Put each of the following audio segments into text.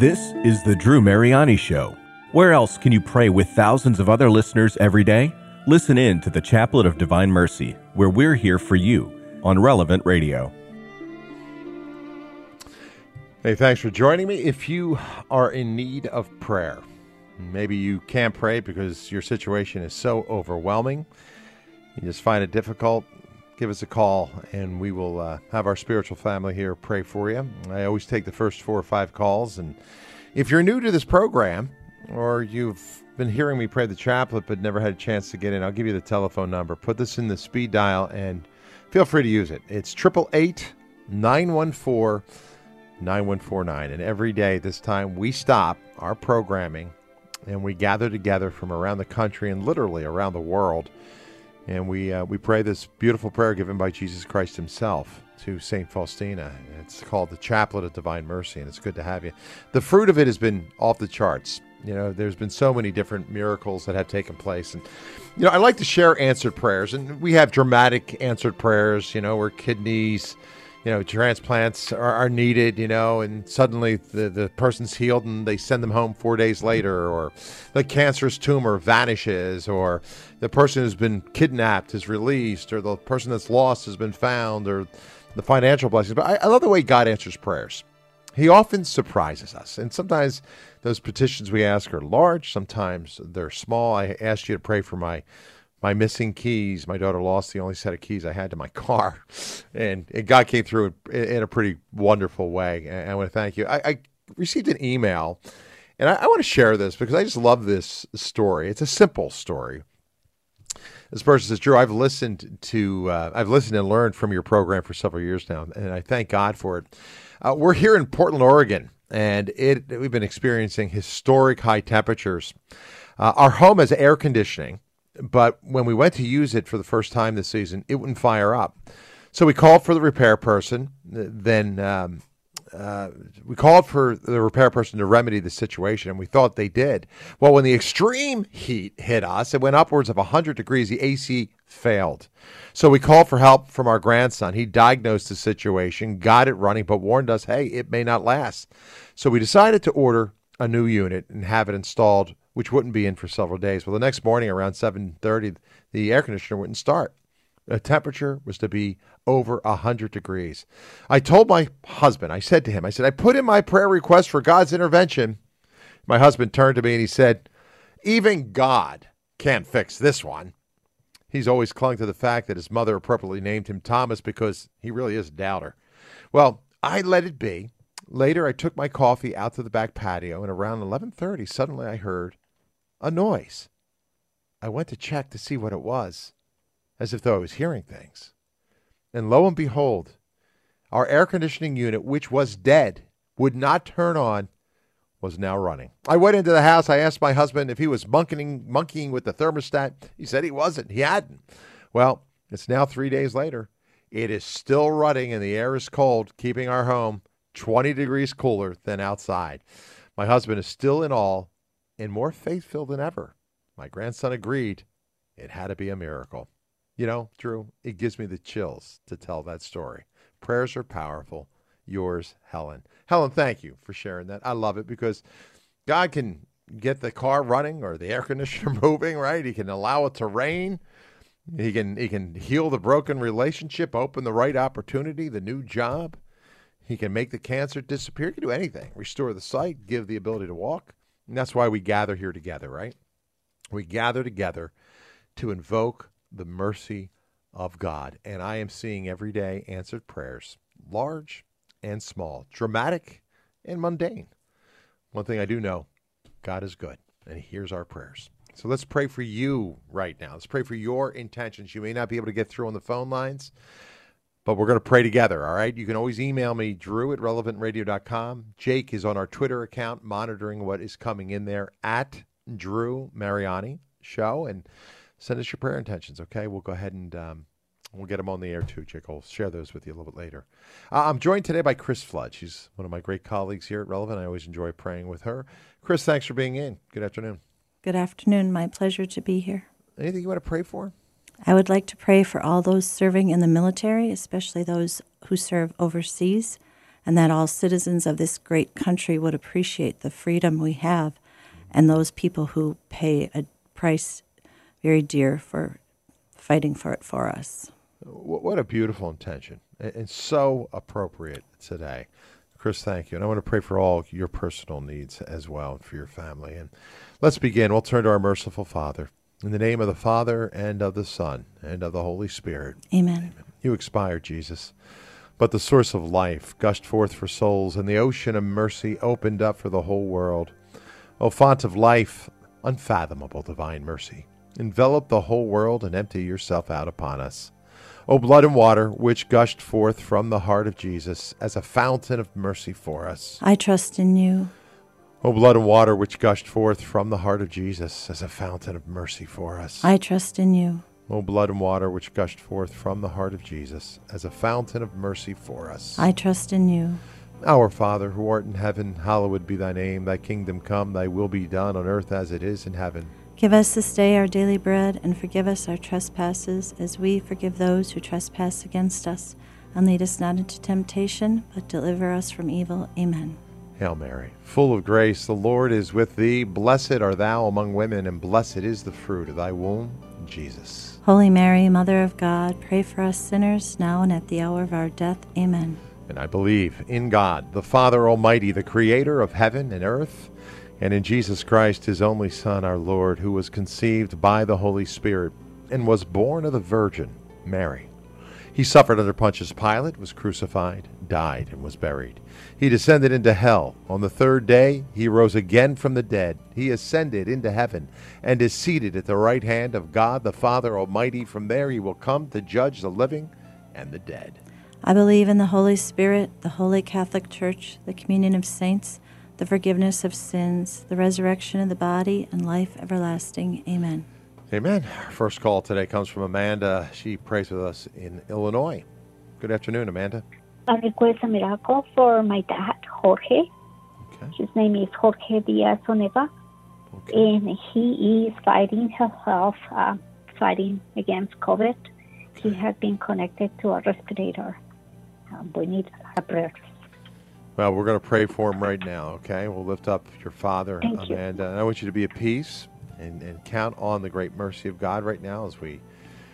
This is the Drew Mariani Show. Where else can you pray with thousands of other listeners every day? Listen in to the Chaplet of Divine Mercy, where we're here for you on Relevant Radio. Hey, thanks for joining me. If you are in need of prayer, maybe you can't pray because your situation is so overwhelming, you just find it difficult, give us a call and we will have our spiritual family here pray for you. I always take the first 4 or 5 calls, and if you're new to this program or you've been hearing me pray the chaplet but never had a chance to get in, I'll give you the telephone number. Put this in the speed dial and feel free to use it. It's 888-914-9149. And every day this time we stop our programming and we gather together from around the country and literally around the world. And we pray this beautiful prayer given by Jesus Christ himself to St. Faustina. It's called the Chaplet of Divine Mercy, and it's good to have you. The fruit of it has been off the charts. You know, there's been so many different miracles that have taken place. And, you know, I like to share answered prayers. And we have dramatic answered prayers, you know, where kidneys, you know, transplants are needed, you know, and suddenly the person's healed and they send them home 4 days later, or the cancerous tumor vanishes, or the person who's been kidnapped is released, or the person that's lost has been found, or the financial blessings. But I love the way God answers prayers. He often surprises us. And sometimes those petitions we ask are large. Sometimes they're small. I asked you to pray for my missing keys. My daughter lost the only set of keys I had to my car. And God came through in a pretty wonderful way. And I want to thank you. I received an email, and I want to share this because I just love this story. It's a simple story. This person says, Drew, I've listened and learned from your program for several years now, and I thank God for it. We're here in Portland, Oregon, and we've been experiencing historic high temperatures. Our home has air conditioning, but when we went to use it for the first time this season, it wouldn't fire up. So we called for the repair person. Then we called for the repair person to remedy the situation, and we thought they did. Well, when the extreme heat hit us, it went upwards of 100 degrees. The AC failed. So we called for help from our grandson. He diagnosed the situation, got it running, but warned us, hey, it may not last. So we decided to order a new unit and have it installed, which wouldn't be in for several days. Well, the next morning around 7:30, the air conditioner wouldn't start. The temperature was to be over 100 degrees. I told my husband, I said, I put in my prayer request for God's intervention. My husband turned to me and he said, even God can't fix this one. He's always clung to the fact that his mother appropriately named him Thomas because he really is a doubter. Well, I let it be. Later, I took my coffee out to the back patio, and around 11:30, suddenly I heard a noise. I went to check to see what it was, as if though I was hearing things. And lo and behold, our air conditioning unit, which was dead, would not turn on, was now running. I went into the house. I asked my husband if he was monkeying with the thermostat. He said he wasn't. He hadn't. Well, it's now 3 days later. It is still running, and the air is cold, keeping our home 20 degrees cooler than outside. My husband is still in awe and more faith-filled than ever. My grandson agreed it had to be a miracle. You know, Drew, it gives me the chills to tell that story. Prayers are powerful. Yours, Helen. Helen, thank you for sharing that. I love it because God can get the car running or the air conditioner moving, right? He can allow it to rain. He can heal the broken relationship, open the right opportunity, the new job. He can make the cancer disappear. He can do anything. Restore the sight, give the ability to walk. And that's why we gather here together, right? We gather together to invoke the mercy of God. And I am seeing every day answered prayers, large and small, dramatic and mundane. One thing I do know, God is good, and he hears our prayers. So let's pray for you right now. Let's pray for your intentions. You may not be able to get through on the phone lines, but we're going to pray together, all right? You can always email me, drew@relevantradio.com. Jake is on our Twitter account monitoring what is coming in there, at Drew Mariani Show, and send us your prayer intentions, okay? We'll go ahead and we'll get them on the air too, Jake. I'll share those with you a little bit later. I'm joined today by Chris Flood. She's one of my great colleagues here at Relevant. I always enjoy praying with her. Chris, thanks for being in. Good afternoon. Good afternoon. My pleasure to be here. Anything you want to pray for? I would like to pray for all those serving in the military, especially those who serve overseas, and that all citizens of this great country would appreciate the freedom we have and those people who pay a price very dear for fighting for it for us. What a beautiful intention, and so appropriate today. Chris, thank you. And I want to pray for all your personal needs as well, and for your family. And let's begin. We'll turn to our merciful Father. In the name of the Father, and of the Son, and of the Holy Spirit. Amen. You expired, Jesus, but the source of life gushed forth for souls, and the ocean of mercy opened up for the whole world. O font of life, unfathomable divine mercy, envelop the whole world and empty yourself out upon us. O blood and water, which gushed forth from the heart of Jesus as a fountain of mercy for us. I trust in you. O blood and water, which gushed forth from the heart of Jesus as a fountain of mercy for us. I trust in you. O blood and water, which gushed forth from the heart of Jesus as a fountain of mercy for us. I trust in you. Our Father, who art in heaven, hallowed be thy name. Thy kingdom come, thy will be done on earth as it is in heaven. Give us this day our daily bread, and forgive us our trespasses, as we forgive those who trespass against us. And lead us not into temptation, but deliver us from evil. Amen. Hail Mary, full of grace, the Lord is with thee. Blessed art thou among women, and blessed is the fruit of thy womb, Jesus. Holy Mary, Mother of God, pray for us sinners, now and at the hour of our death. Amen. And I believe in God, the Father Almighty, the Creator of heaven and earth, and in Jesus Christ, his only Son, our Lord, who was conceived by the Holy Spirit and was born of the Virgin Mary. He suffered under Pontius Pilate, was crucified, died, and was buried. He descended into hell. On the third day, he rose again from the dead. He ascended into heaven and is seated at the right hand of God, the Father Almighty. From there he will come to judge the living and the dead. I believe in the Holy Spirit, the Holy Catholic Church, the communion of saints, the forgiveness of sins, the resurrection of the body, and life everlasting. Amen. Amen. Our first call today comes from Amanda. She prays with us in Illinois. Good afternoon, Amanda. I request a miracle for my dad, Jorge. Okay. His name is Jorge Diaz-Oneva, Okay. and he is fighting himself, fighting against COVID. He has been connected to a respirator. We need a prayer. Well, we're going to pray for him right now, okay? We'll lift up your father, Thank you. Amanda. And I want you to be at peace and count on the great mercy of God right now as we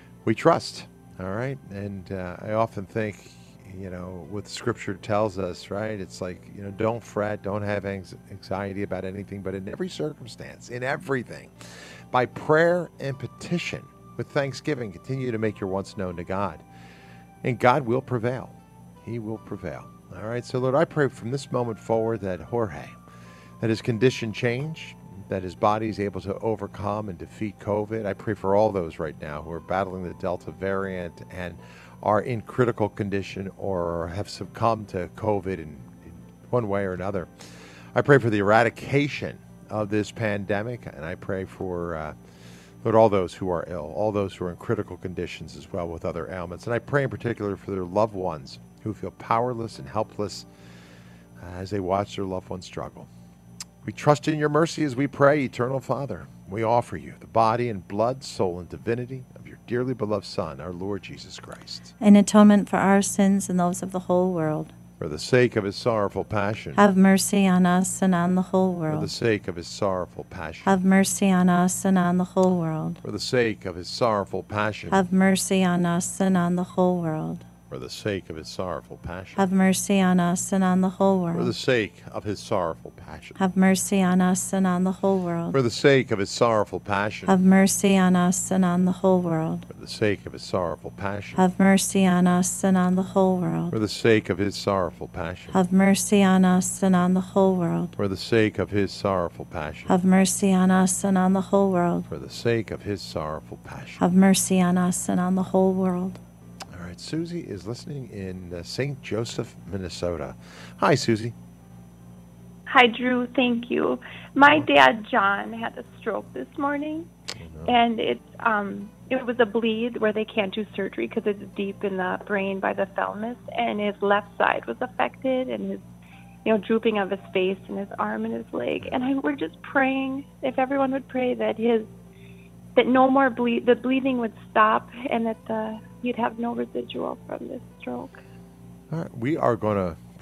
trust, all right? And I often think, you know, what Scripture tells us, right? It's like, you know, don't fret, don't have anxiety about anything, but in every circumstance, in everything, by prayer and petition, with thanksgiving, continue to make your wants known to God. And God will prevail. He will prevail. All right, so Lord, I pray from this moment forward that Jorge, that his condition change, that his body is able to overcome and defeat COVID. I pray for all those right now who are battling the Delta variant and are in critical condition or have succumbed to COVID in one way or another. I pray for the eradication of this pandemic, and I pray for Lord, all those who are ill, all those who are in critical conditions as well with other ailments. And I pray in particular for their loved ones who feel powerless and helpless as they watch their loved ones struggle. We trust in your mercy as we pray, Eternal Father. We offer you the body and blood, soul, and divinity of your dearly beloved Son, our Lord Jesus Christ. In atonement for our sins and those of the whole world. For the sake of his sorrowful passion. Have mercy on us and on the whole For world. the sake of his sorrowful passion. Have mercy on us and on the whole world. For the sake of his sorrowful passion. Have mercy on us and on the whole world. For the sake of his sorrowful passion. Have mercy on us and on the whole For the world. sake of his sorrowful passion. Have mercy on us and on the whole world. For the sake of his sorrowful passion. Have mercy on us and on the whole world. For the sake of his sorrowful passion. Have mercy on us and on the whole world. For the sake of his sorrowful passion. Have mercy on us and on the whole world. For the sake of his sorrowful passion. Have mercy on us and on the whole world. For the sake of his sorrowful passion. Have mercy on us and on the whole world. All right, Susie is listening in St. Joseph, Minnesota. Hi, Susie. Hi, Drew. Thank you. My dad, John, had a stroke this morning, and it was a bleed where they can't do surgery because it's deep in the brain by the thalamus, and his left side was affected, and his, drooping of his face and his arm and his leg. And we're just praying, if everyone would pray that no more the bleeding would stop, and that he'd have no residual from this stroke. All right, we are going to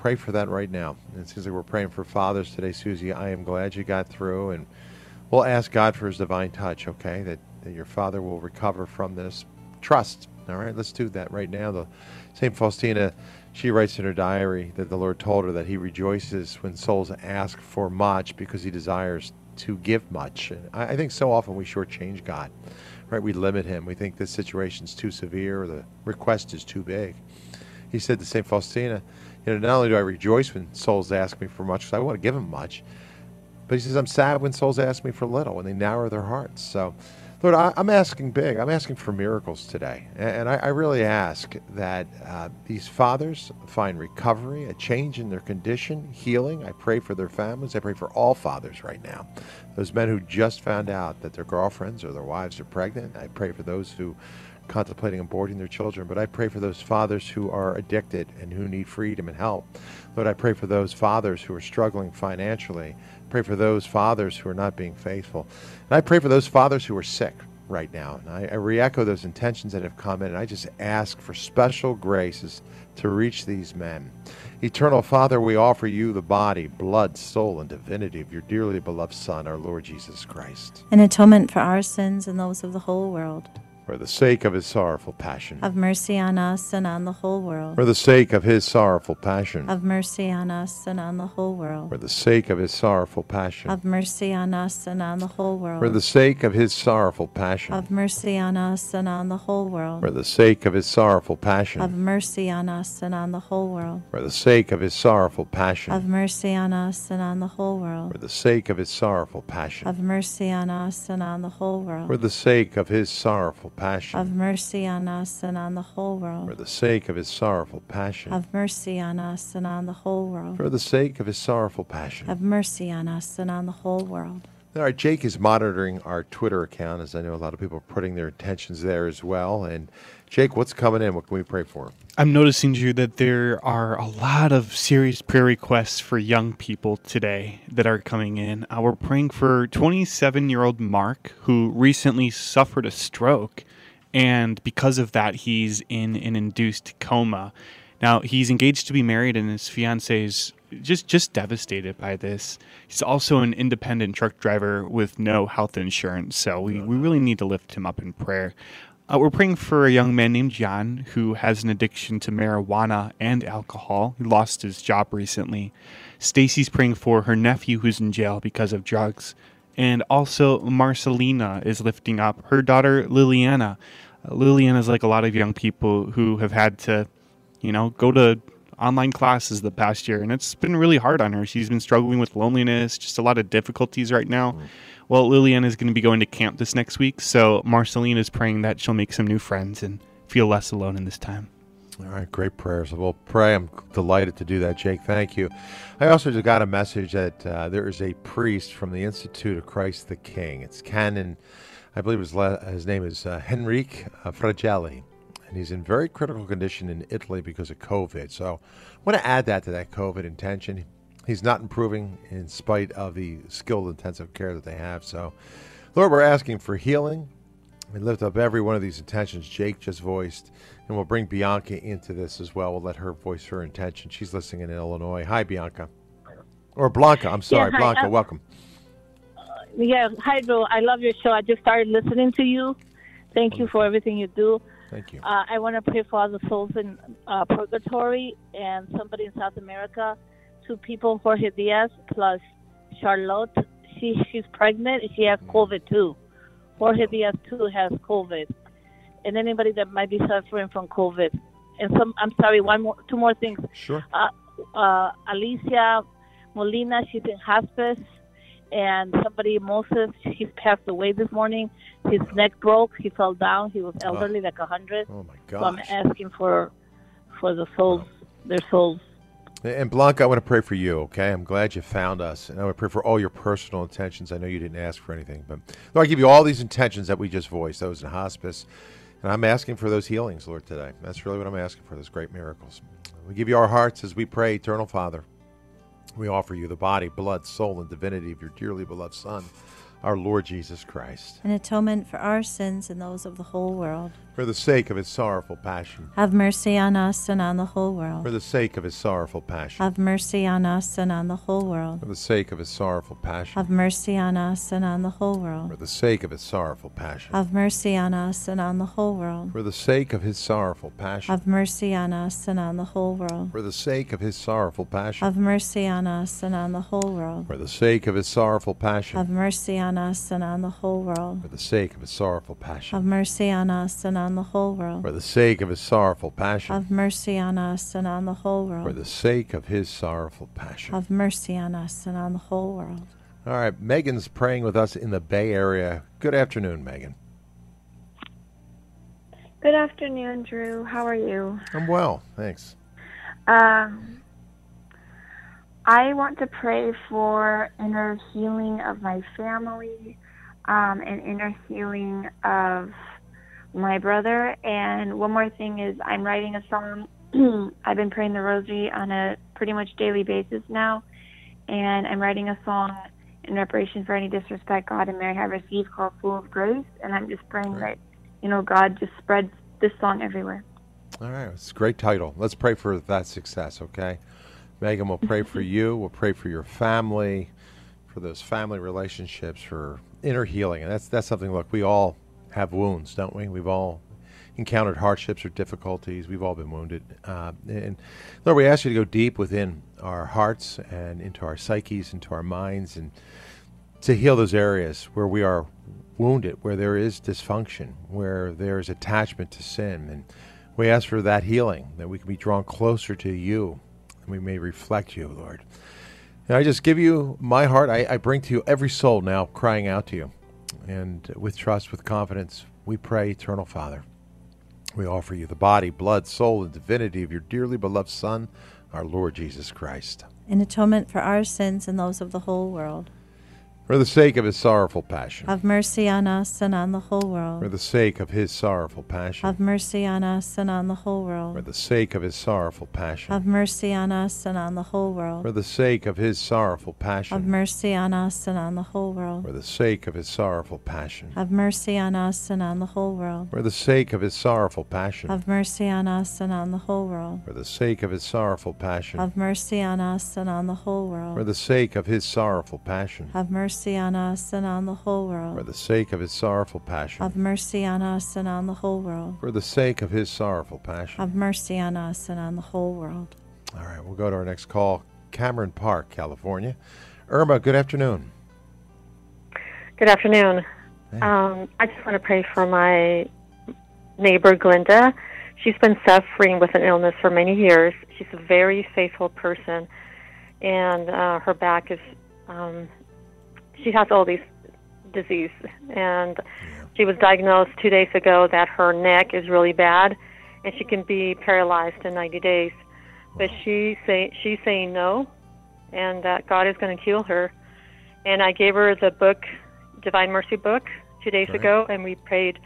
pray for that right now. And it seems like we're praying for fathers today, Susie. I am glad you got through, and we'll ask God for his divine touch, okay, that your father will recover from this. Trust, all right? Let's do that right now. The St. Faustina, she writes in her diary that the Lord told her that he rejoices when souls ask for much because he desires to give much. And I think so often we shortchange God, right? We limit him. We think this situation's too severe or the request is too big. He said to St. Faustina, not only do I rejoice when souls ask me for much because I want to give them much, but he says, I'm sad when souls ask me for little, when they narrow their hearts. So, Lord, I'm asking big. I'm asking for miracles today. And I really ask that these fathers find recovery, a change in their condition, healing. I pray for their families. I pray for all fathers right now. Those men who just found out that their girlfriends or their wives are pregnant. I pray for those who contemplating aborting their children, but I pray for those fathers who are addicted and who need freedom and help. Lord, I pray for those fathers who are struggling financially. Pray for those fathers who are not being faithful. And I pray for those fathers who are sick right now. And I re-echo those intentions that have come in, and I just ask for special graces to reach these men. Eternal Father, we offer you the body, blood, soul, and divinity of your dearly beloved Son, our Lord Jesus Christ. An atonement for our sins and those of the whole world. For the sake of his sorrowful passion. Have mercy on us and on the whole world. For the sake of his sorrowful passion. Have mercy on us and on the whole world. For the sake of his sorrowful passion. Have mercy on us and on the whole world. For the sake of his sorrowful passion. Have mercy on us and on the whole world. For the sake of his sorrowful passion. Have mercy on us and on the whole world. For the sake of his sorrowful passion. Have mercy on us and on the whole world. For the sake of his sorrowful passion. Have mercy on us and on the whole world. For the sake of his sorrowful passion. Have mercy on us and on the whole world. For the sake of his sorrowful passion. Have mercy on us and on the whole world. For the sake of his sorrowful passion. Have mercy on us and on the whole world. All right, Jake is monitoring our Twitter account, as I know a lot of people are putting their attentions there as well. And Jake, what's coming in? What can we pray for? I'm noticing, Drew, that there are a lot of serious prayer requests for young people today that are coming in. We're praying for 27-year-old Mark, who recently suffered a stroke. And because of that, he's in an induced coma. Now, he's engaged to be married, and his fiancée is just devastated by this. He's also an independent truck driver with no health insurance, so we really need to lift him up in prayer. We're praying for a young man named John who has an addiction to marijuana and alcohol. He lost his job recently. Stacy's praying for her nephew who's in jail because of drugs. And also Marcelina is lifting up her daughter Liliana. Liliana's like a lot of young people who have had to, go to online classes the past year, and it's been really hard on her. She's been struggling with loneliness, just a lot of difficulties right now. Well, Liliana is going to be going to camp this next week, so Marcelina is praying that she'll make some new friends and feel less alone in this time. All right, great prayers. We'll pray. I'm delighted to do that, Jake. Thank you. I also just got a message that there is a priest from the Institute of Christ the King. It's Canon, I believe his name is Henrique Fragelli, and he's in very critical condition in Italy because of COVID. So I want to add that to that COVID intention. He's not improving in spite of the skilled intensive care that they have. So, Lord, we're asking for healing. We lift up every one of these intentions Jake just voiced, and we'll bring Bianca into this as well. We'll let her voice her intention. She's listening in Illinois. Hi, Bianca. Or Blanca. I'm sorry. Yeah, hi, Blanca, welcome. Hi, Drew. I love your show. I just started listening to you. Thank you for everything you do. Thank you. I want to pray for all the souls in purgatory and somebody in South America. 2 people, Jorge Diaz plus Charlotte. She's pregnant and she has COVID too. Jorge Diaz too has COVID. And anybody that might be suffering from COVID. And I'm sorry, 2 more things. Sure. Alicia Molina, she's in hospice. And somebody, Moses, he passed away this morning. His neck broke. He fell down. He was elderly, like 100. Oh, my gosh. So I'm asking for the souls, their souls. And Blanca, I want to pray for you, okay? I'm glad you found us. And I want to pray for all your personal intentions. I know you didn't ask for anything. But Lord, I give you all these intentions that we just voiced, those in hospice. And I'm asking for those healings, Lord, today. That's really what I'm asking for, those great miracles. We give you our hearts as we pray, Eternal Father. We offer you the body, blood, soul, and divinity of your dearly beloved Son, our Lord Jesus Christ. An atonement for our sins and those of the whole world. For the sake of his sorrowful passion. Have mercy on us and on the whole world. For the sake of his sorrowful passion. Have mercy on us and on the whole world. For the sake of his sorrowful passion. Have mercy on us and on the whole world. For the sake of his sorrowful passion. Have mercy on us and on the whole world. For the sake of his sorrowful passion. Have mercy on us and on the whole world. For the sake of his sorrowful passion. Have mercy on us and on the whole world. For the sake of his sorrowful passion. Have mercy on us and on the whole world. For the sake of his sorrowful passion. Have mercy on us and on the whole world. For the sake of his sorrowful passion. Have mercy on us and on the whole world. For the sake of his sorrowful passion. Have mercy on us and on the whole world. All right, Megan's praying with us in the Bay Area. Good afternoon, Megan. Good afternoon, Drew. How are you? I'm well, thanks. I want to pray for inner healing of my family, and inner healing of my brother. And one more thing is I'm writing a song. I've been praying the rosary on a pretty much daily basis now, and I'm writing a song in reparation for any disrespect God and Mary have received called Full of Grace. And I'm just praying that, God just spreads this song everywhere. All right, it's a great title. Let's pray for that success, okay? Megan, we'll pray for you. We'll pray for your family, for those family relationships, for inner healing. And that's something, look, we all have wounds, don't we? We've all encountered hardships or difficulties. We've all been wounded. And Lord, we ask you to go deep within our hearts and into our psyches, into our minds, and to heal those areas where we are wounded, where there is dysfunction, where there is attachment to sin. And we ask for that healing, that we can be drawn closer to you, and we may reflect you, Lord. And I just give you my heart. I bring to you every soul now crying out to you. And with trust, with confidence, we pray, Eternal Father. We offer you the body, blood, soul, and divinity of your dearly beloved Son, our Lord Jesus Christ. An atonement for our sins and those of the whole world. For the sake of his sorrowful passion. Have mercy on us and on the whole world. For the sake of his sorrowful passion. Have mercy on us and on the whole world. For the sake of his sorrowful passion. Have mercy on us and on the whole world. For the sake of his sorrowful passion. Have mercy on us and on the whole world. For the sake of his sorrowful passion. Have mercy on us and on the whole world. For the sake of his sorrowful passion. Have mercy on us and on the whole world. For the sake of his sorrowful passion. Have mercy on us and on the whole world. For the sake of his sorrowful passion. Have mercy on us and on the whole world. For the sake of his sorrowful passion. Have mercy on us and on the whole world. For the sake of his sorrowful passion. Have mercy on us and on the whole world. All right, we'll go to our next call. Cameron Park, California. Irma, good afternoon. Good afternoon. Hey. I just want to pray for my neighbor, Glinda. She's been suffering with an illness for many years. She's a very faithful person, and her back is, she has all these disease. And she was diagnosed 2 days ago that her neck is really bad, and she can be paralyzed in 90 days. But she's saying no, and that God is going to heal her. And I gave her the book, Divine Mercy book, 2 days ago, and we prayed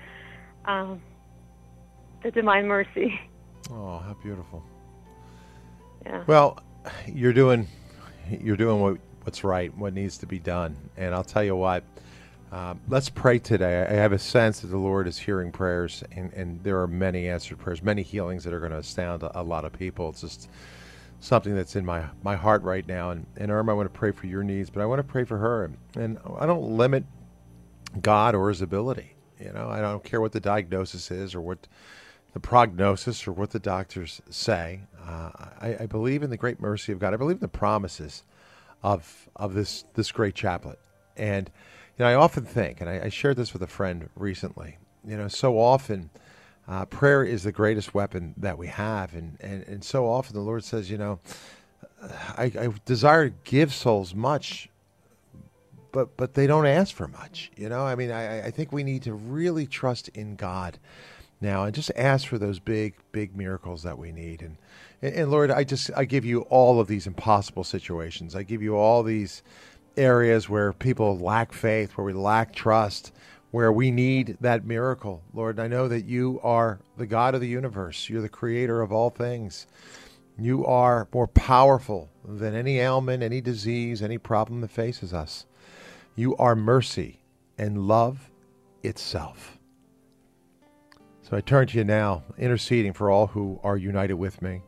the Divine Mercy. Oh, how beautiful. Yeah. Well, you're doing what's right, what needs to be done. And I'll tell you what, let's pray today. I have a sense that the Lord is hearing prayers, and there are many answered prayers, many healings that are going to astound a lot of people. It's just something that's in my heart right now. And Irma, I want to pray for your needs, but I want to pray for her. And I don't limit God or his ability. You know, I don't care what the diagnosis is or what the prognosis or what the doctors say. I believe in the great mercy of God. I believe in the promises of this great chaplet. And I often think, and I shared this with a friend recently, so often prayer is the greatest weapon that we have. And so often the Lord says, I desire to give souls much, but they don't ask for much. I think we need to really trust in God now and just ask for those big miracles that we need. And Lord, I give you all of these impossible situations. I give you all these areas where people lack faith, where we lack trust, where we need that miracle. Lord, I know that you are the God of the universe. You're the creator of all things. You are more powerful than any ailment, any disease, any problem that faces us. You are mercy. and love itself. So I turn to you now, interceding for all who are united with me.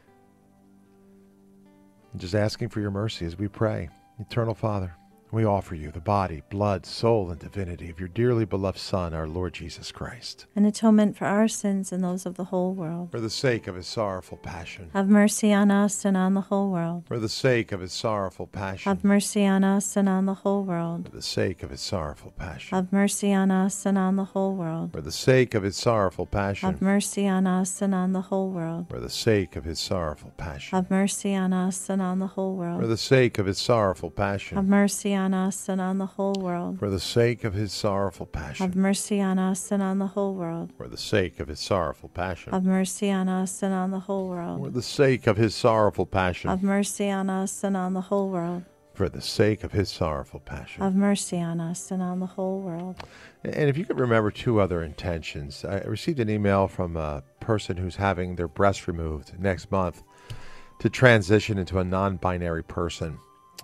And just asking for your mercy as we pray. Eternal Father, we offer you the body, blood, soul, and divinity of your dearly beloved Son, our Lord Jesus Christ. An atonement for our sins and those of the whole world. For the sake of his sorrowful passion. Have mercy on us and on the whole world. For the sake of his sorrowful passion. Have mercy on us and on the whole world. For the sake of his sorrowful passion. Have mercy on us and on the whole world. For the sake of his sorrowful passion. Have mercy on us and on the whole world. For the sake of his sorrowful passion. Have mercy on us and on the whole world. For the sake of his sorrowful passion. Have mercy on us and on the whole world. For the sake of his sorrowful passion. Have mercy on us and on the whole world. For the sake of his sorrowful passion. Have mercy on us and on the whole world. For the sake of his sorrowful passion. Have mercy on us and on the whole world. For the sake of his sorrowful passion. Have mercy on us and on the whole world. And if you could remember two other intentions. I received an email from a person who's having their breast removed next month to transition into a non-binary person.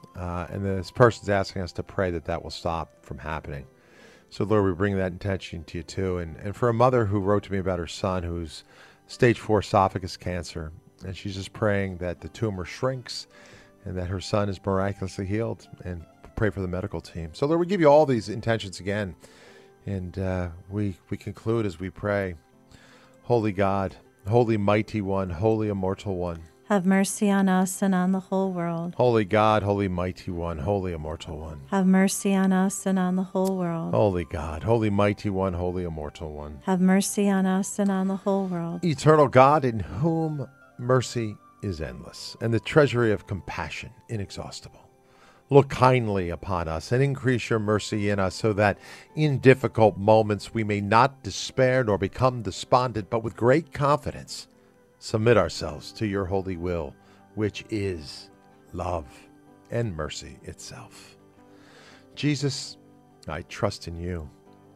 And this person's asking us to pray that that will stop from happening. So, Lord, we bring that intention to you, too. And for a mother who wrote to me about her son who's stage 4 esophagus cancer, and she's just praying that the tumor shrinks and that her son is miraculously healed, and pray for the medical team. So, Lord, we give you all these intentions again. And we conclude as we pray. Holy God, holy mighty one, holy immortal one. Have mercy on us and on the whole world. Holy God, holy mighty one, holy immortal one. Have mercy on us and on the whole world. Holy God, holy mighty one, holy immortal one. Have mercy on us and on the whole world. Eternal God, in whom mercy is endless, and the treasury of compassion inexhaustible. Look kindly upon us and increase your mercy in us, so that in difficult moments we may not despair nor become despondent, but with great confidence submit ourselves to your holy will, which is love and mercy itself. Jesus, I trust in you.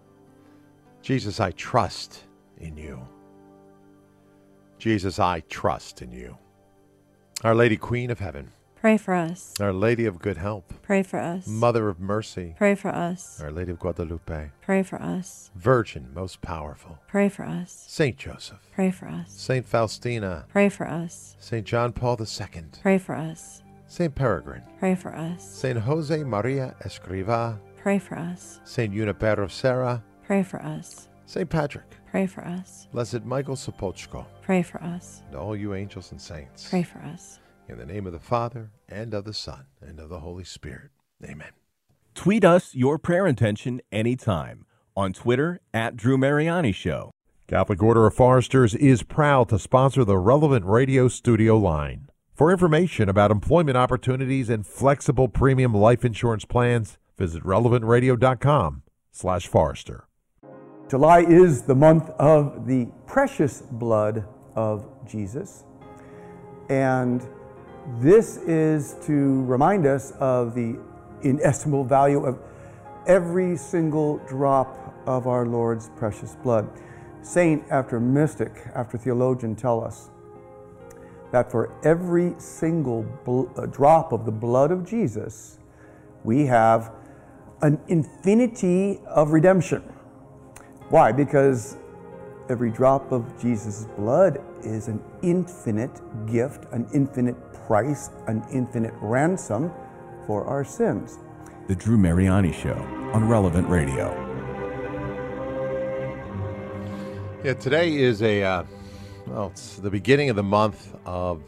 Jesus, I trust in you. Jesus, I trust in you. Our Lady, Queen of Heaven, Pray for us. Our Lady of Good Help, Pray for us. Mother of Mercy, Pray for us. Our Lady of Guadalupe, Pray for us. Virgin most powerful, Pray for us. Saint Joseph, Pray for us. Saint Faustina, Pray for us. Saint John Paul II, Pray for us. Saint Peregrine, Pray for us. Saint Jose Maria Escriva, Pray for us. Saint Junipero of Serra, Pray for us. Saint Patrick, Pray for us. Blessed Michael Sopochko, Pray for us. and all you angels and saints. Pray for us. In the name of the Father, and of the Son, and of the Holy Spirit. Amen. Tweet us your prayer intention anytime on Twitter at Drew Mariani Show. Catholic Order of Foresters is proud to sponsor the Relevant Radio studio line. For information about employment opportunities and flexible premium life insurance plans, visit relevantradio.com/Forester. July is the month of the precious blood of Jesus. And this is to remind us of the inestimable value of every single drop of our Lord's precious blood. Saint after mystic, after theologian tell us that for every single drop of the blood of Jesus, we have an infinity of redemption. Why? Because every drop of Jesus' blood is an infinite gift, an infinite price, an infinite ransom for our sins. The Drew Mariani Show on Relevant Radio. Yeah, today is it's the beginning of the month of,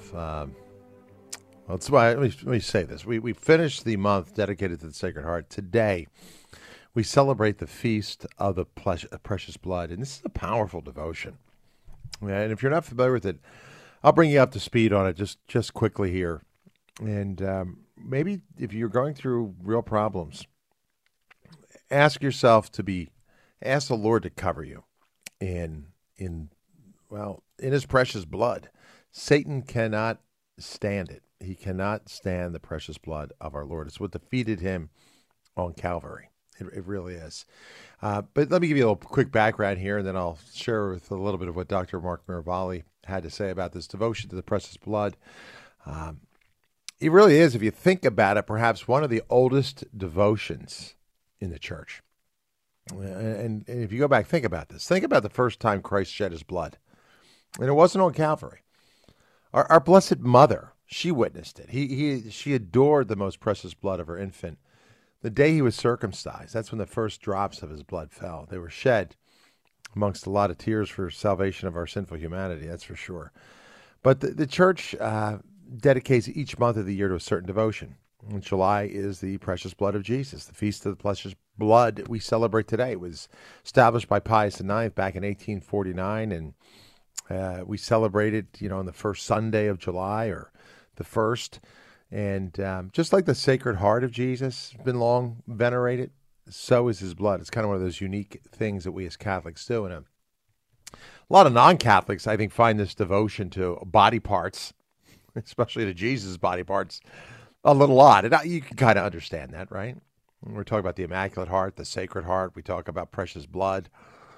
let me say this. We finished the month dedicated to the Sacred Heart. Today, we celebrate the Feast of the Precious Blood, and this is a powerful devotion. And if you're not familiar with it, I'll bring you up to speed on it just quickly here. And maybe if you're going through real problems, ask yourself ask the Lord to cover you in His precious blood. Satan cannot stand it. He cannot stand the precious blood of our Lord. It's what defeated him on Calvary. It really is. But let me give you a little quick background here, and then I'll share with a little bit of what Dr. Mark Miravalli had to say about this devotion to the precious blood. It really is, if you think about it, perhaps one of the oldest devotions in the church. And if you go back, think about this. Think about the first time Christ shed his blood. And it wasn't on Calvary. Our Blessed Mother, she witnessed it. She adored the most precious blood of her infant. The day he was circumcised, that's when the first drops of his blood fell. They were shed amongst a lot of tears for salvation of our sinful humanity, that's for sure. But the church dedicates each month of the year to a certain devotion. And July is the precious blood of Jesus. The Feast of the Precious Blood we celebrate today was established by Pius IX back in 1849, and we celebrate it, on the first Sunday of July or the first. And just like the Sacred Heart of Jesus has been long venerated, so is his blood. It's kind of one of those unique things that we as Catholics do. And a lot of non-Catholics, I think, find this devotion to body parts, especially to Jesus' body parts, a little odd. And you can kind of understand that, right? We're talking about the Immaculate Heart, the Sacred Heart. We talk about precious blood.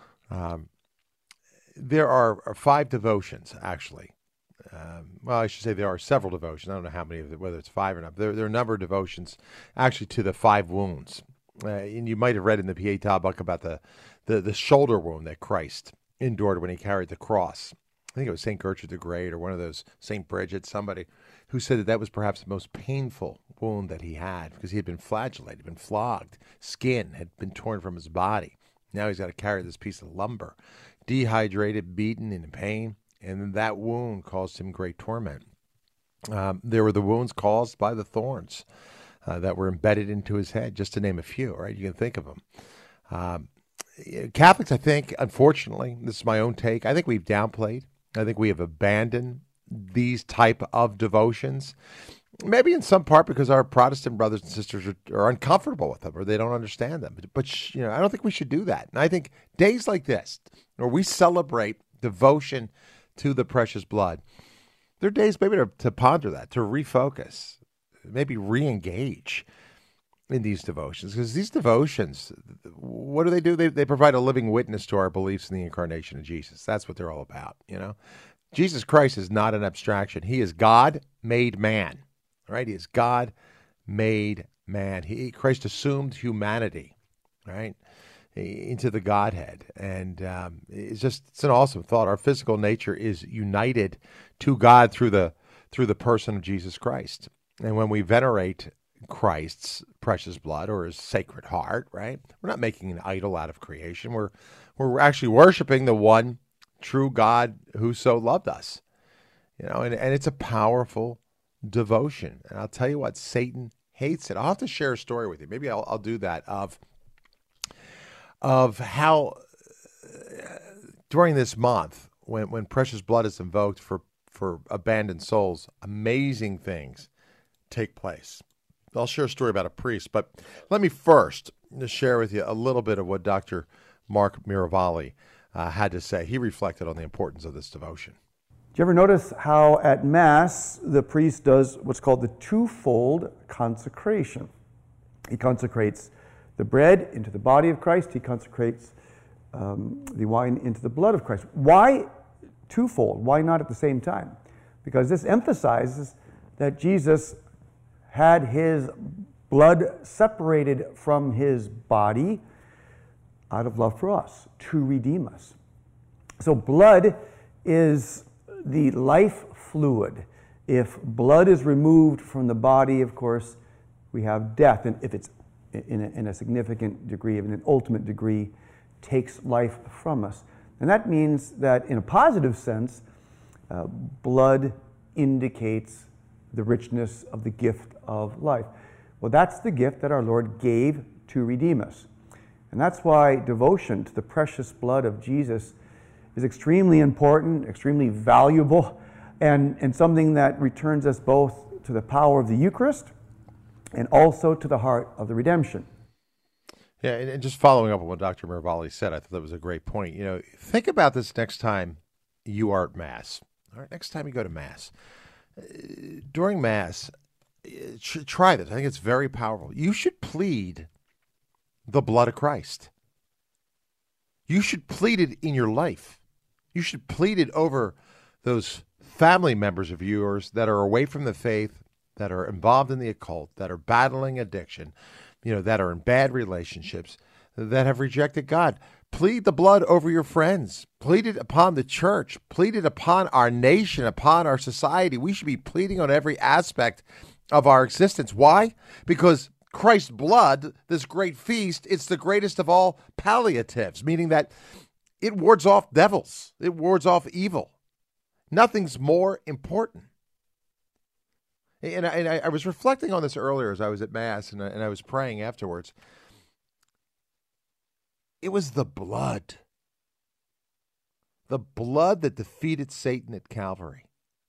There are 5 devotions, actually. Well, I should say there are several devotions. I don't know how many of them, whether it's 5 or not. There are a number of devotions, actually, to the 5 wounds. And you might have read in the Pietà book about the shoulder wound that Christ endured when he carried the cross. I think it was St. Gertrude the Great or one of those, St. Bridget, somebody who said that was perhaps the most painful wound that he had because he had been flagellated, been flogged, skin had been torn from his body. Now he's got to carry this piece of lumber, dehydrated, beaten, and in pain, and that wound caused him great torment. There were the wounds caused by the thorns that were embedded into his head, just to name a few, right? You can think of them. Catholics, I think, unfortunately, this is my own take, I think we've downplayed. I think we have abandoned these type of devotions, maybe in some part because our Protestant brothers and sisters are uncomfortable with them or they don't understand them. But I don't think we should do that. And I think days like this, where we celebrate devotion to the precious blood, they're days maybe to ponder that, to refocus, maybe re-engage in these devotions. Because these devotions, what do? They provide a living witness to our beliefs in the incarnation of Jesus. That's what they're all about, Jesus Christ is not an abstraction. He is God made man, right? He is God made man. Christ assumed humanity, right, into the Godhead. And it's an awesome thought. Our physical nature is united to God through the person of Jesus Christ. And when we venerate Christ's precious blood or his Sacred Heart, right, we're not making an idol out of creation. We're actually worshiping the one true God who so loved us, and it's a powerful devotion. And I'll tell you what, Satan hates it. I'll have to share a story with you. Maybe I'll do that of how during this month when precious blood is invoked for abandoned souls, amazing things take place. I'll share a story about a priest, but let me first just share with you a little bit of what Dr. Mark Miravalle had to say. He reflected on the importance of this devotion. Do you ever notice how at Mass the priest does what's called the twofold consecration? He consecrates the bread into the body of Christ. He consecrates the wine into the blood of Christ. Why twofold? Why not at the same time? Because this emphasizes that Jesus had his blood separated from his body out of love for us, to redeem us. So blood is the life fluid. If blood is removed from the body, of course, we have death. And if it's in a significant degree, in an ultimate degree, takes life from us. And that means that in a positive sense, blood indicates the richness of the gift of life. Well, that's the gift that our Lord gave to redeem us. And that's why devotion to the precious blood of Jesus is extremely important, extremely valuable, and something that returns us both to the power of the Eucharist and also to the heart of the redemption. Yeah, and just following up on what Dr. Miravalle said, I thought that was a great point. Think about this next time you are at Mass. All right, next time you go to Mass. During Mass, try this. I think it's very powerful. You should plead the blood of Christ. You should plead it in your life. You should plead it over those family members of yours that are away from the faith, that are involved in the occult, that are battling addiction, that are in bad relationships, that have rejected God. Plead the blood over your friends. Plead it upon the church. Plead it upon our nation, upon our society. We should be pleading on every aspect of our existence. Why? Because Christ's blood, this great feast, it's the greatest of all palliatives, meaning that it wards off devils. It wards off evil. Nothing's more important. And I was reflecting on this earlier as I was at Mass, and I was praying afterwards. It was the blood that defeated Satan at Calvary.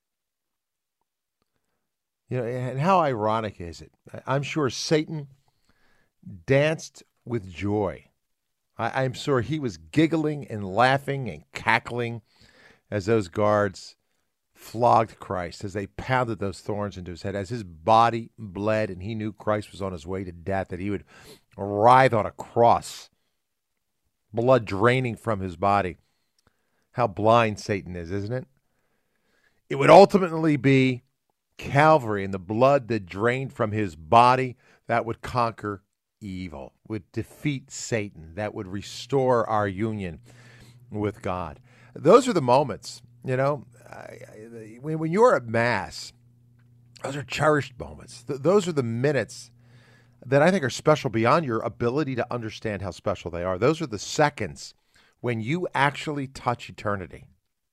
You know, and how ironic is it? I'm sure Satan danced with joy. I'm sure he was giggling and laughing and cackling as those guards flogged Christ, as they pounded those thorns into his head, as his body bled and he knew Christ was on his way to death, that he would writhe on a cross, blood draining from his body. How blind Satan is, isn't it? It would ultimately be Calvary and the blood that drained from his body that would conquer evil, would defeat Satan, that would restore our union with God. Those are the moments, you know, when you're at Mass, those are cherished moments. Those are the minutes that I think are special beyond your ability to understand how special they are. Those are the seconds when you actually touch eternity.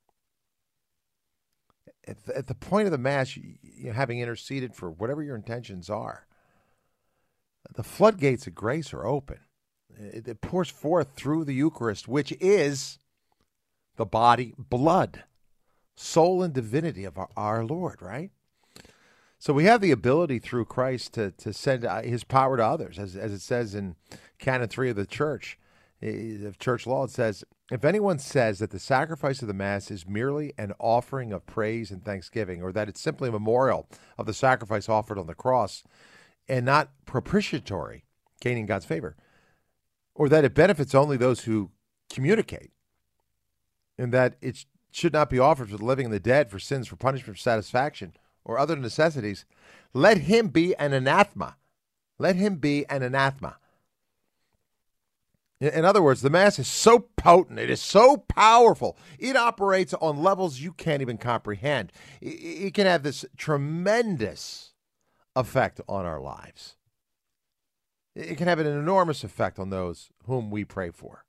At the point of the Mass, you having interceded for whatever your intentions are, the floodgates of grace are open. It pours forth through the Eucharist, which is the body, blood, soul, and divinity of our Lord, right? So we have the ability through Christ to send his power to others. As it says in Canon 3 of the Church, of Church Law, it says, if anyone says that the sacrifice of the Mass is merely an offering of praise and thanksgiving, or that it's simply a memorial of the sacrifice offered on the cross and not propitiatory, gaining God's favor, or that it benefits only those who communicate, and that it should not be offered for the living and the dead, for sins, for punishment, for satisfaction, or other necessities, let him be an anathema. Let him be an anathema. In other words, the Mass is so potent, it is so powerful, it operates on levels you can't even comprehend. It can have this tremendous effect on our lives. It can have an enormous effect on those whom we pray for.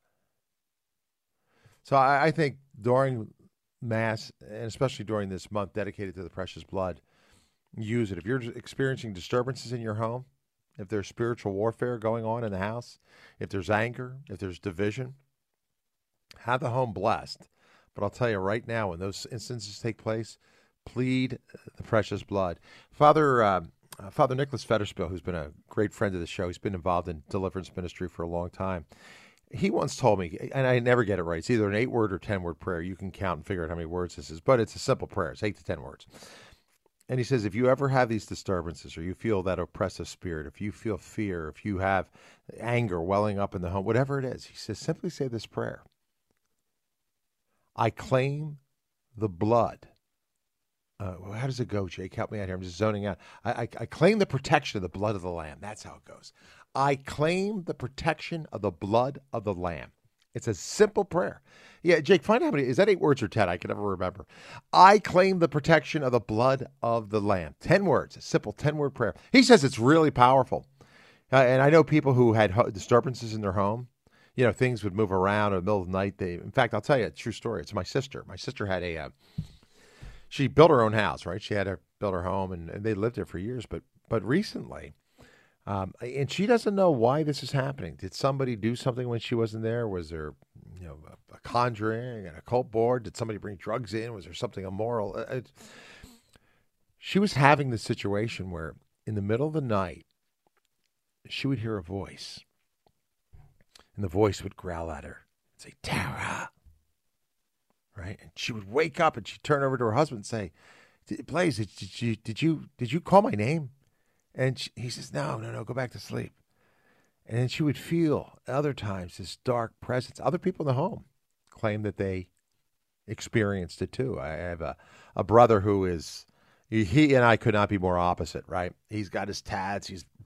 So I think during Mass, and especially during this month dedicated to the precious blood, use it. If you're experiencing disturbances in your home, if there's spiritual warfare going on in the house, if there's anger, if there's division, have the home blessed. But I'll tell you right now, when those instances take place, plead the precious blood. Father Nicholas Federspiel, who's been a great friend of the show, he's been involved in deliverance ministry for a long time. He once told me, and I never get it right, it's either an 8-word or 10-word prayer. You can count and figure out how many words this is, but it's a simple prayer. It's 8 to 10 words. And he says, if you ever have these disturbances, or you feel that oppressive spirit, if you feel fear, if you have anger welling up in the home, whatever it is, he says, simply say this prayer. I claim the blood. How does it go, Jake? Help me out here. I'm just zoning out. I claim the protection of the blood of the Lamb. That's how it goes. I claim the protection of the blood of the Lamb. It's a simple prayer. Yeah, Jake, find out how many. Is that 8 words or 10? I can never remember. I claim the protection of the blood of the Lamb. 10 words, a simple 10-word prayer. He says it's really powerful. And I know people who had disturbances in their home. You know, things would move around in the middle of the night. In fact, I'll tell you a true story. It's my sister. My sister had she built her own house, right? She had to build her home, and they lived there for years. But recently, and she doesn't know why this is happening. Did somebody do something when she wasn't there? Was there, a conjuring and a cult board? Did somebody bring drugs in? Was there something immoral? She was having this situation where in the middle of the night, she would hear a voice, and the voice would growl at her and say, Tara, right? And she would wake up and she'd turn over to her husband and say, Blaze, did you call my name? And he says, no, go back to sleep. And then she would feel other times this dark presence. Other people in the home claim that they experienced it too. I have a brother who is, he and I could not be more opposite, right? He's got his tats. He's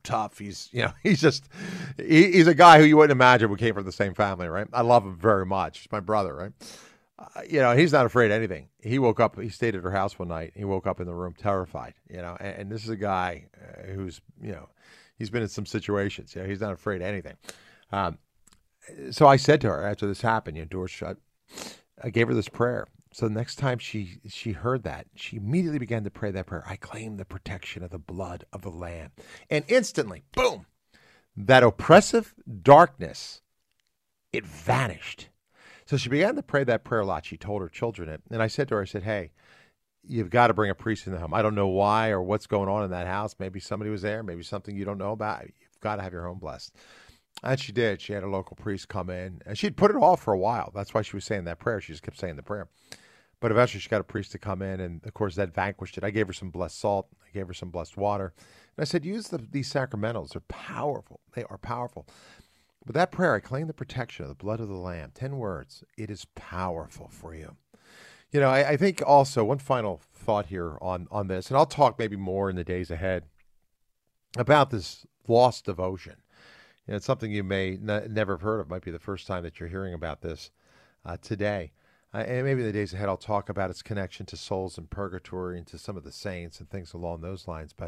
tough. He's he's a guy who you wouldn't imagine we came from the same family, right? I love him very much. He's my brother, right? He's not afraid of anything. He woke up, he stayed at her house one night. He woke up in the room terrified, and this is a guy who's, he's been in some situations. He's not afraid of anything. So I said to her after this happened, doors shut, I gave her this prayer. So the next time she heard that, she immediately began to pray that prayer. I claim the protection of the blood of the Lamb. And instantly, boom, that oppressive darkness, it vanished. So she began to pray that prayer a lot. She told her children it. And I said to her, I said, hey, you've got to bring a priest in the home. I don't know why or what's going on in that house. Maybe somebody was there. Maybe something you don't know about. You've got to have your home blessed. And she did. She had a local priest come in. And she'd put it off for a while. That's why she was saying that prayer. She just kept saying the prayer. But eventually she got a priest to come in. And, of course, that vanquished it. I gave her some blessed salt. I gave her some blessed water. And I said, use these sacramentals. They're powerful. They are powerful. But that prayer, I claim the protection of the blood of the Lamb, 10 words, it is powerful for you. I think also one final thought here on this, and I'll talk maybe more in the days ahead about this lost devotion. It's something you may never have heard of. It might be the first time that you're hearing about this today. And maybe in the days ahead, I'll talk about its connection to souls in purgatory and to some of the saints and things along those lines. But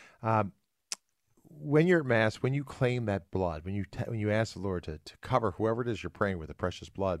when you're at Mass, when you claim that blood, when you ask the Lord to cover whoever it is you're praying with the precious blood,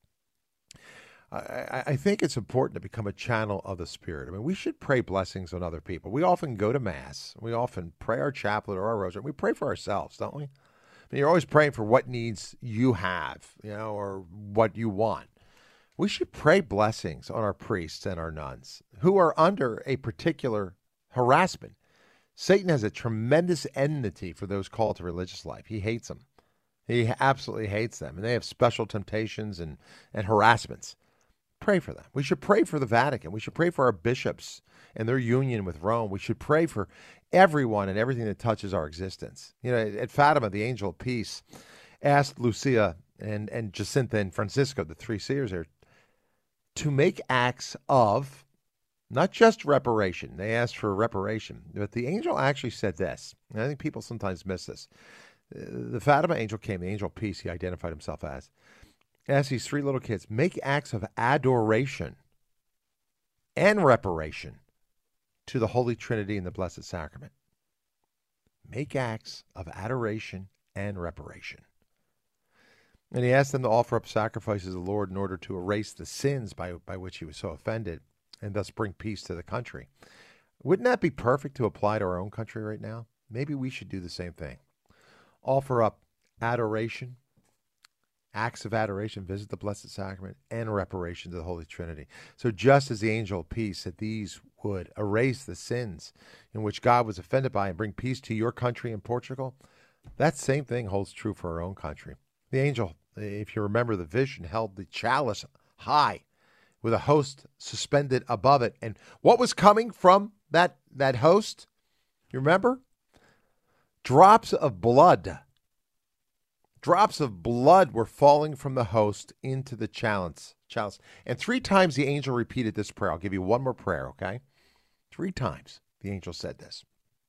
I think it's important to become a channel of the Spirit. I mean, we should pray blessings on other people. We often go to Mass. We often pray our chaplet or our rosary. We pray for ourselves, don't we? I mean, you're always praying for what needs you have, or what you want. We should pray blessings on our priests and our nuns who are under a particular harassment. Satan has a tremendous enmity for those called to religious life. He hates them. He absolutely hates them. And they have special temptations and harassments. Pray for them. We should pray for the Vatican. We should pray for our bishops and their union with Rome. We should pray for everyone and everything that touches our existence. At Fatima, the angel of peace asked Lucia and Jacinta and Francisco, the three seers there, to make acts of not just reparation. They asked for reparation. But the angel actually said this. And I think people sometimes miss this. The Fatima angel came, the angel of peace, he identified himself as. Asked these three little kids, make acts of adoration and reparation to the Holy Trinity and the Blessed Sacrament. Make acts of adoration and reparation. And he asked them to offer up sacrifices to the Lord in order to erase the sins by which he was so offended, and thus bring peace to the country. Wouldn't that be perfect to apply to our own country right now? Maybe we should do the same thing. Offer up adoration, acts of adoration, visit the Blessed Sacrament, and reparation to the Holy Trinity. So just as the angel of peace said these would erase the sins in which God was offended by and bring peace to your country in Portugal, that same thing holds true for our own country. The angel, if you remember the vision, held the chalice high with a host suspended above it. And what was coming from that host? You remember? Drops of blood. Drops of blood were falling from the host into the chalice. And 3 times the angel repeated this prayer. I'll give you one more prayer, okay? 3 times the angel said this.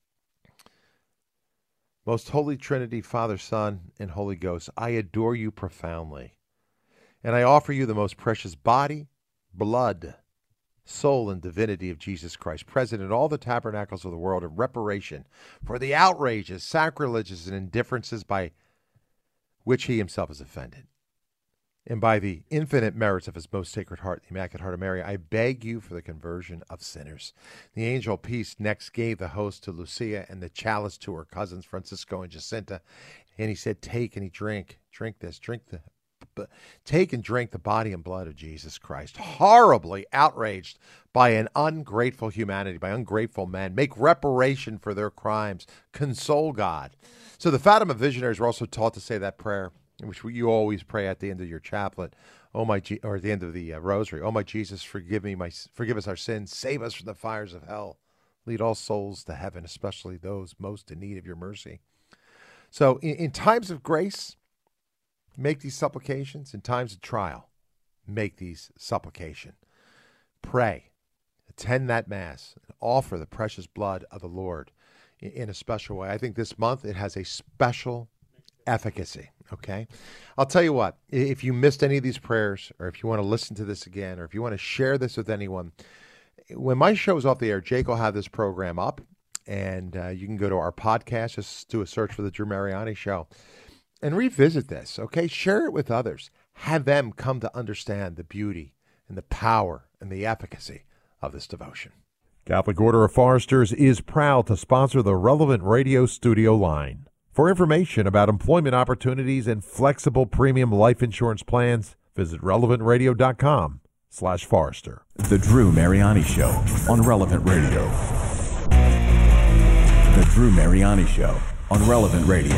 Most Holy Trinity, Father, Son, and Holy Ghost, I adore you profoundly. And I offer you the most precious body, blood, soul, and divinity of Jesus Christ, present in all the tabernacles of the world, in reparation for the outrages, sacrileges, and indifferences by which he himself is offended. And by the infinite merits of his most sacred heart, the Immaculate Heart of Mary, I beg you for the conversion of sinners. The angel of peace next gave the host to Lucia and the chalice to her cousins, Francisco and Jacinta. And he said, take and drink this, take and drink the body and blood of Jesus Christ, horribly outraged by an ungrateful humanity, by ungrateful men. Make reparation for their crimes. Console God. So the Fatima visionaries were also taught to say that prayer, which you always pray at the end of your chaplet, or at the end of the rosary. Oh, my Jesus, forgive us our sins. Save us from the fires of hell. Lead all souls to heaven, especially those most in need of your mercy. So in times of grace, make these supplications. In times of trial, make these supplication. Pray, attend that Mass, and offer the precious blood of the Lord in a special way. I think this month it has a special efficacy, okay? I'll tell you what, if you missed any of these prayers, or if you want to listen to this again, or if you want to share this with anyone, when my show is off the air, Jake will have this program up, and you can go to our podcast, just do a search for The Drew Mariani Show, and revisit this, okay? Share it with others. Have them come to understand the beauty and the power and the efficacy of this devotion. Catholic Order of Foresters is proud to sponsor the Relevant Radio studio line. For information about employment opportunities and flexible premium life insurance plans, visit relevantradio.com/Forester. The Drew Mariani Show on Relevant Radio. The Drew Mariani Show on Relevant Radio.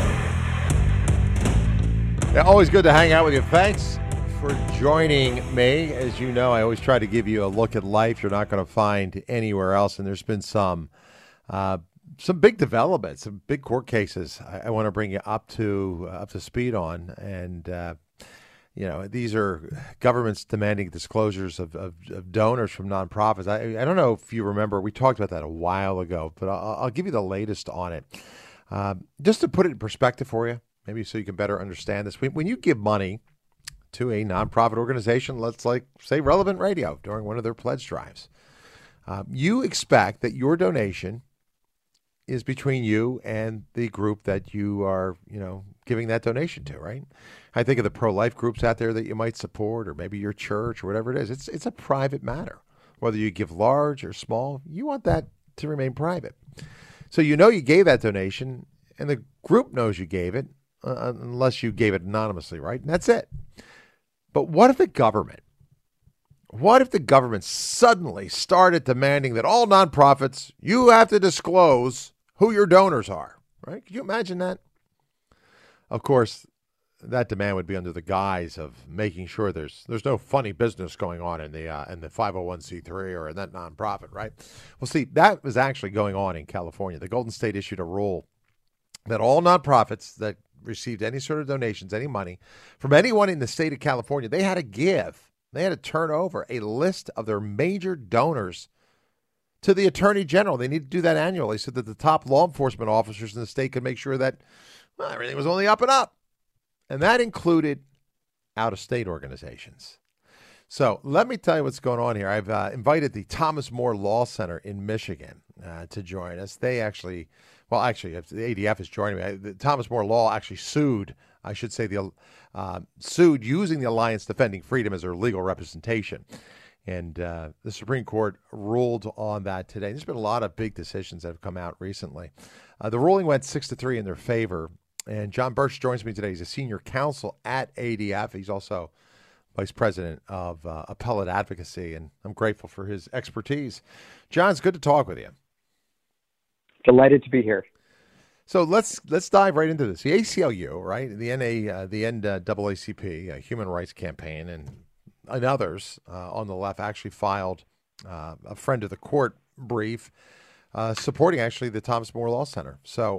Yeah, always good to hang out with you. Thanks for joining me. As you know, I always try to give you a look at life you're not going to find anywhere else, and there's been some big developments, some big court cases I want to bring you up to speed on. And, these are governments demanding disclosures of donors from nonprofits. I don't know if you remember, we talked about that a while ago, but I'll give you the latest on it. Just to put it in perspective for you, maybe so you can better understand this. When you give money to a nonprofit organization, let's say Relevant Radio during one of their pledge drives, you expect that your donation is between you and the group that you are, giving that donation to, right? I think of the pro-life groups out there that you might support, or maybe your church or whatever it is. It's a private matter. Whether you give large or small, you want that to remain private. So you gave that donation, and the group knows you gave it, unless you gave it anonymously, right? And that's it. But what if the government suddenly started demanding that all nonprofits, you have to disclose who your donors are, right? Could you imagine that? Of course, that demand would be under the guise of making sure there's no funny business going on in the 501c3 or in that nonprofit, right? Well, see, that was actually going on in California. The Golden State issued a rule that all nonprofits that received any sort of donations, any money from anyone in the state of California, they had to turn over a list of their major donors to the Attorney General. They need to do that annually so that the top law enforcement officers in the state could make sure that everything was only up and up. And that included out-of-state organizations. So let me tell you what's going on here. I've invited the Thomas More Law Center in Michigan to join us. They actually, the ADF is joining me. The Thomas More Law actually sued using the Alliance Defending Freedom as their legal representation. And the Supreme Court ruled on that today. There's been a lot of big decisions that have come out recently. The ruling went 6-3 in their favor. And John Birch joins me today. He's a senior counsel at ADF. He's also vice president of appellate advocacy, and I'm grateful for his expertise. John, it's good to talk with you. Delighted to be here. So let's dive right into this. The ACLU, right? The NAACP, Human Rights Campaign, and others on the left actually filed a friend of the court brief supporting actually the Thomas More Law Center. So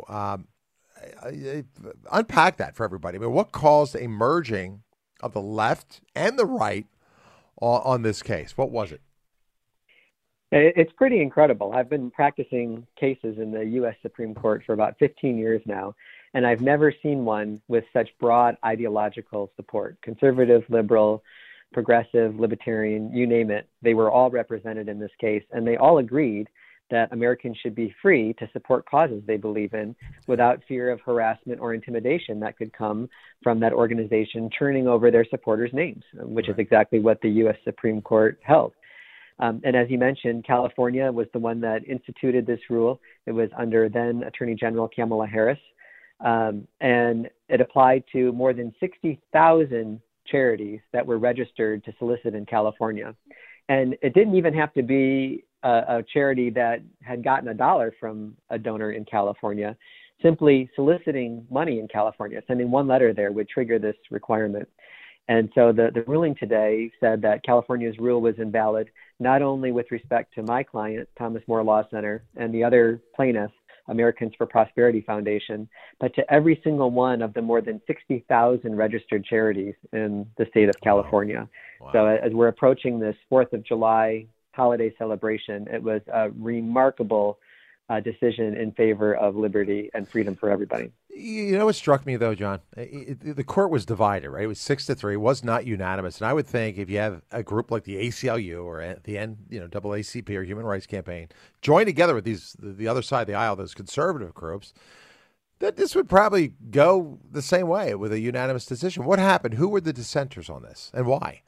unpack that for everybody. I mean, what caused a merging of the left and the right on this case? What was it? It's pretty incredible. I've been practicing cases in the U.S. Supreme Court for about 15 years now, and I've never seen one with such broad ideological support. Conservative, liberal, progressive, libertarian, you name it. They were all represented in this case, and they all agreed that Americans should be free to support causes they believe in without fear of harassment or intimidation that could come from that organization turning over their supporters' names, which is exactly what the U.S. Supreme Court held. And as you mentioned, California was the one that instituted this rule. It was under then Attorney General Kamala Harris, and it applied to more than 60,000 charities that were registered to solicit in California. And it didn't even have to be a charity that had gotten $1 from a donor in California. Simply soliciting money in California, sending one letter there would trigger this requirement. And so the ruling today said that California's rule was invalid, not only with respect to my client, Thomas More Law Center, and the other plaintiffs, Americans for Prosperity Foundation, but to every single one of the more than 60,000 registered charities in the state of California. Wow. So as we're approaching this 4th of July holiday celebration, it was a remarkable decision in favor of liberty and freedom for everybody. You know what struck me, though, John? The court was divided, right? It was 6-3. It was not unanimous. And I would think if you have a group like the ACLU or the NAACP or Human Rights Campaign join together with the other side of the aisle, those conservative groups, that this would probably go the same way with a unanimous decision. What happened? Who were the dissenters on this and why?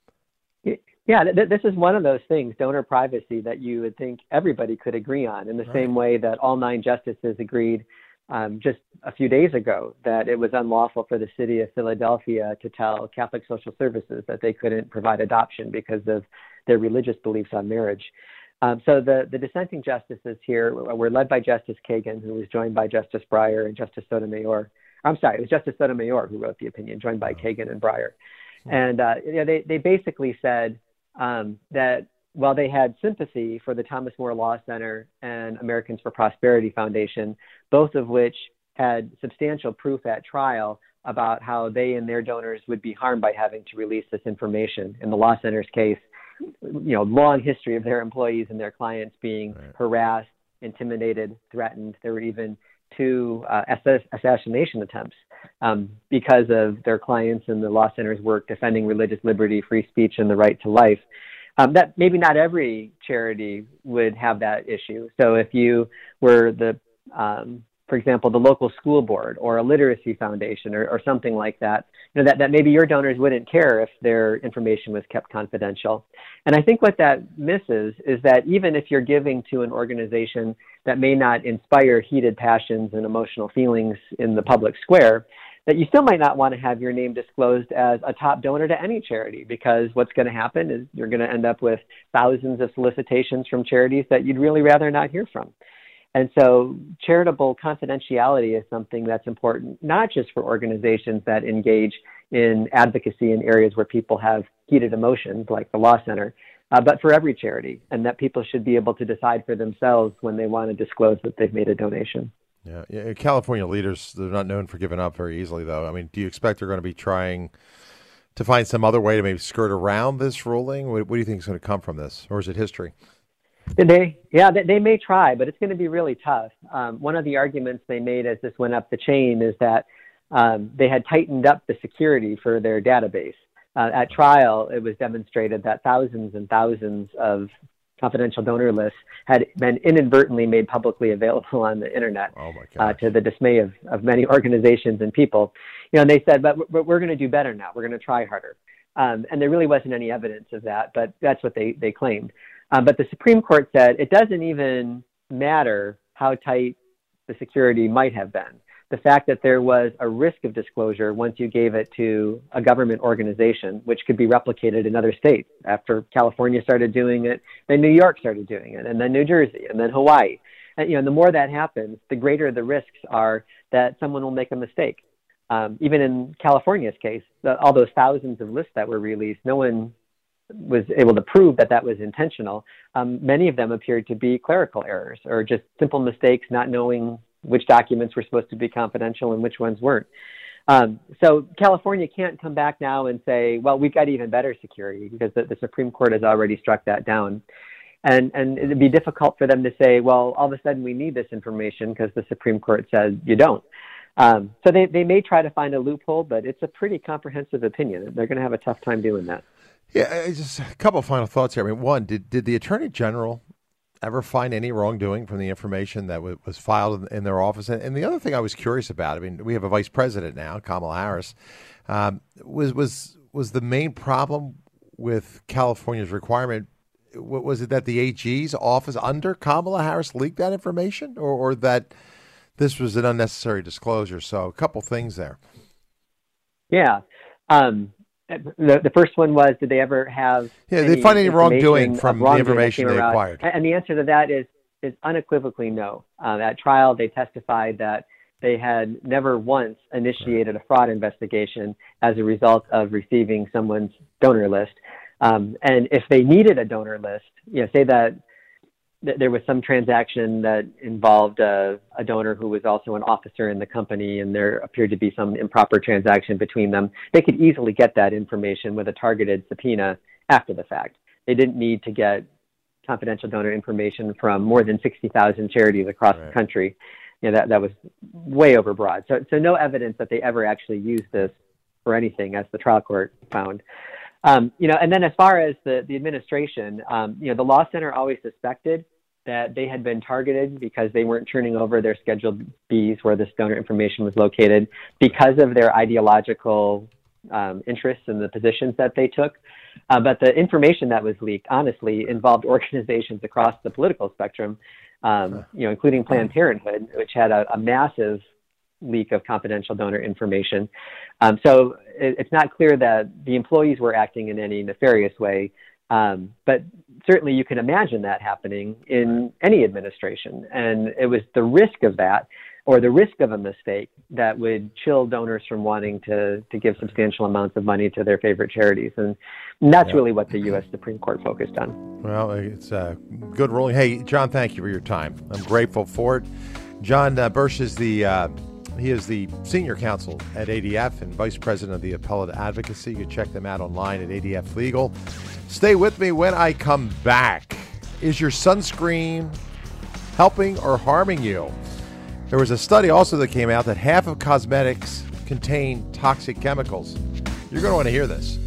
Yeah, this is one of those things, donor privacy, that you would think everybody could agree on in the same way that all 9 justices agreed just a few days ago that it was unlawful for the city of Philadelphia to tell Catholic Social Services that they couldn't provide adoption because of their religious beliefs on marriage. So the dissenting justices here were led by Justice Kagan, who was joined by Justice Breyer and Justice Sotomayor. I'm sorry, it was Justice Sotomayor who wrote the opinion, joined by Kagan and Breyer. And they basically said that while they had sympathy for the Thomas More Law Center and Americans for Prosperity Foundation, both of which had substantial proof at trial about how they and their donors would be harmed by having to release this information. In the Law Center's case, long history of their employees and their clients being harassed, intimidated, threatened. There were even 2 assassination attempts because of their clients and the Law Center's work defending religious liberty, free speech, and the right to life. That maybe not every charity would have that issue. So if you were for example, the local school board or a literacy foundation or something like that, that maybe your donors wouldn't care if their information was kept confidential. And I think what that misses is that even if you're giving to an organization that may not inspire heated passions and emotional feelings in the public square, that you still might not want to have your name disclosed as a top donor to any charity, because what's going to happen is you're going to end up with thousands of solicitations from charities that you'd really rather not hear from. And so charitable confidentiality is something that's important, not just for organizations that engage in advocacy in areas where people have heated emotions, like the Law Center, but for every charity, and that people should be able to decide for themselves when they want to disclose that they've made a donation. Yeah. California leaders, they're not known for giving up very easily, though. I mean, do you expect they're going to be trying to find some other way to maybe skirt around this ruling? What do you think is going to come from this, or is it history? They may try, but it's going to be really tough. One of the arguments they made as this went up the chain is that they had tightened up the security for their database. At trial, it was demonstrated that thousands and thousands of confidential donor lists had been inadvertently made publicly available on the internet, to the dismay of many organizations and people. And they said, but we're going to do better now. We're going to try harder. And there really wasn't any evidence of that, but that's what they claimed. But the Supreme Court said it doesn't even matter how tight the security might have been. The fact that there was a risk of disclosure once you gave it to a government organization, which could be replicated in other states. After California started doing it, then New York started doing it, and then New Jersey, and then Hawaii. And the more that happens, the greater the risks are that someone will make a mistake. Even in California's case, all those thousands of lists that were released, no one was able to prove that was intentional. Many of them appeared to be clerical errors or just simple mistakes, not knowing which documents were supposed to be confidential and which ones weren't. So California can't come back now and say, well, we've got even better security, because the Supreme Court has already struck that down. And it'd be difficult for them to say, well, all of a sudden we need this information because the Supreme Court says you don't. So they may try to find a loophole, but it's a pretty comprehensive opinion. They're going to have a tough time doing that. Yeah, just a couple of final thoughts here. I mean, one, did the Attorney General ever find any wrongdoing from the information that was filed in their office? And the other thing I was curious about, I mean, we have a vice president now, Kamala Harris. Was the main problem with California's requirement, was it that the AG's office under Kamala Harris leaked that information, or that this was an unnecessary disclosure? So a couple things there. Yeah. The first one was, did they ever have did they find any wrongdoing from the information they acquired? And the answer to that is unequivocally no. At trial, they testified that they had never once initiated a fraud investigation as a result of receiving someone's donor list. And if they needed a donor list, say that there was some transaction that involved a donor who was also an officer in the company, and there appeared to be some improper transaction between them, they could easily get that information with a targeted subpoena after the fact. They didn't need to get confidential donor information from more than 60,000 charities across the country. That was way overbroad. So no evidence that they ever actually used this for anything, as the trial court found. And then as far as the administration, the Law Center always suspected that they had been targeted because they weren't turning over their Schedule Bs where this donor information was located because of their ideological interests in the positions that they took. But the information that was leaked, honestly, involved organizations across the political spectrum, including Planned Parenthood, which had a massive leak of confidential donor information. So it's not clear that the employees were acting in any nefarious way, but certainly you can imagine that happening in any administration. And it was the risk of that, or the risk of a mistake, that would chill donors from wanting to give substantial amounts of money to their favorite charities. And that's really what the U.S. Supreme Court focused on. Well, it's a good ruling. Hey, John, thank you for your time. I'm grateful for it. John Bursch is he is the senior counsel at ADF and vice president of the appellate advocacy. You can check them out online at ADF Legal. Stay with me when I come back. Is your sunscreen helping or harming you? There was a study also that came out that half of cosmetics contain toxic chemicals. You're going to want to hear this.